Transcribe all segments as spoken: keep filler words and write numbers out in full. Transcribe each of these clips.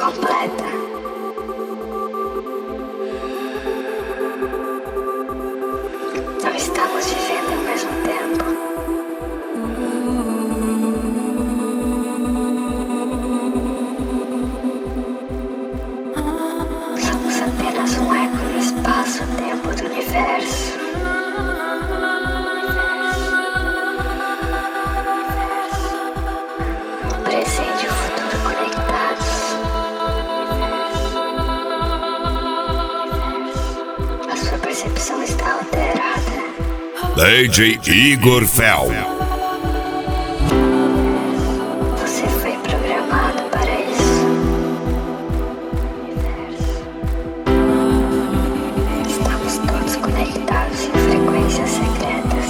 completa. Não estamos vivendo ao mesmo tempo. Somos apenas um eco no espaço-tempo do universo. O presente e o futuro conectados. A sua percepção está alterada. D J Igor Fel. Você foi programado para isso. Estamos todos conectados em frequências secretas.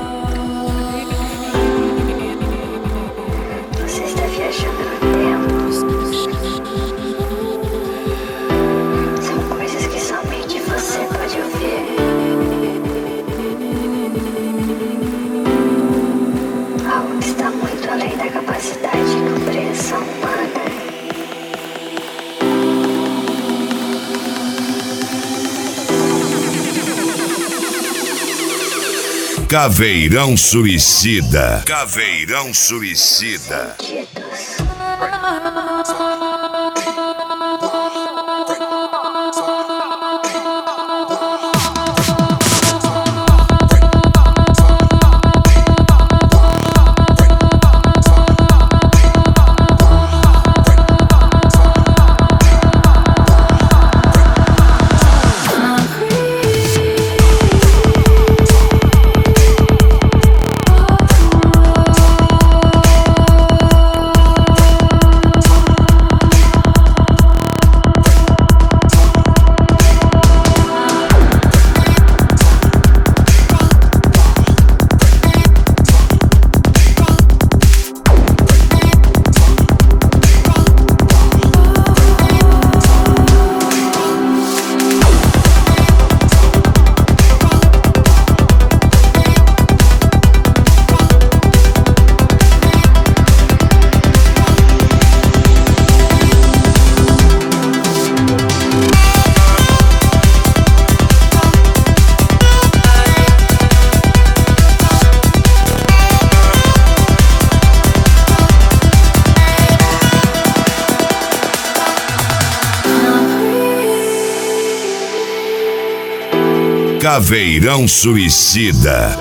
Você está viajando no tempo. São coisas que somente você pode ouvir. Algo que está muito além da capacidade de compreensão humana. Caveirão Suicida. Caveirão Suicida. Sentidos. Caveirão Suicida.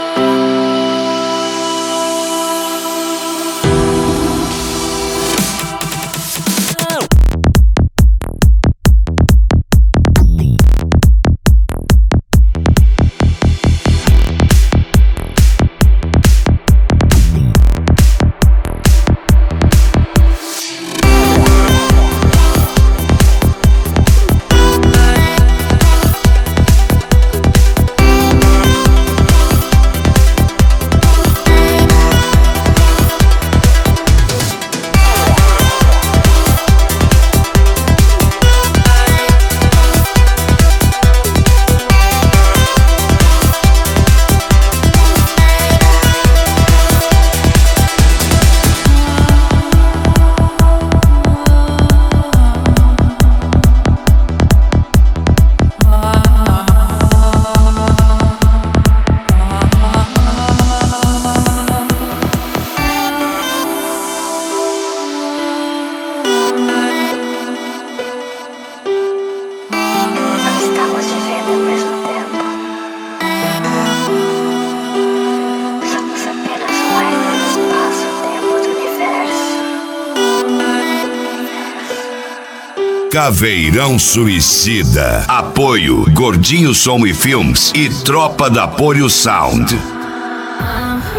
Caveirão Suicida. Apoio Gordinho Som e Filmes e Tropa da Polio Sound.